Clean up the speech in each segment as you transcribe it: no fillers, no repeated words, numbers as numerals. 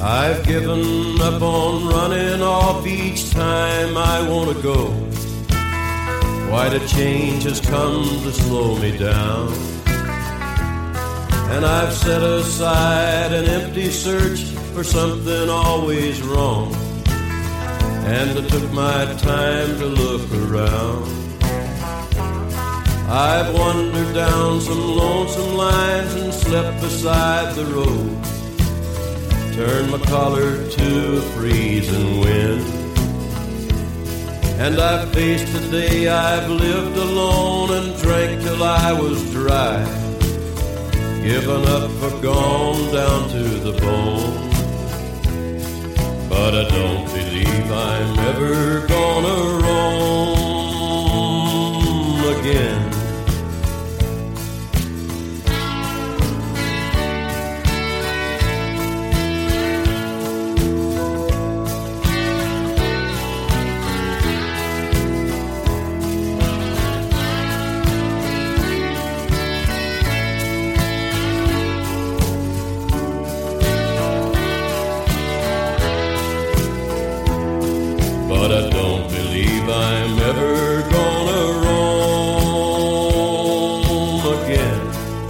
I've given up on running off each time I want to go. Quite a change has come to slow me down, and I've set aside an empty search for something always wrong, and I took my time to look around. I've wandered down some lonesome lines and slept beside the road, turned my collar to a freezing wind, and I've faced the day I've lived alone and drank till I was dry, given up for gone down to the bone. But I don't believe I'm ever gonna roam again. But I don't believe I'm ever gonna roam again.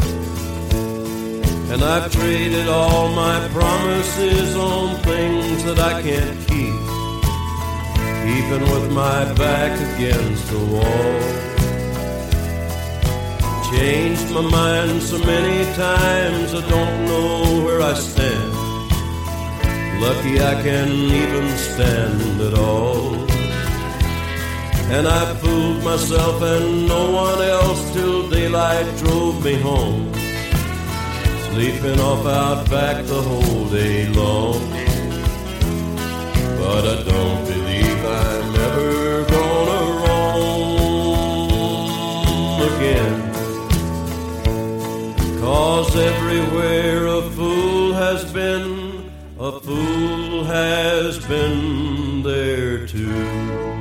And I've traded all my promises on things that I can't keep, even with my back against the wall. Changed my mind so many times I don't know where I stand. Lucky I can even stand at all. And I fooled myself and no one else till daylight drove me home, sleeping off out back the whole day long. But I don't believe I'm ever gonna roam again, 'cause everywhere a fool has been, a fool has been there too.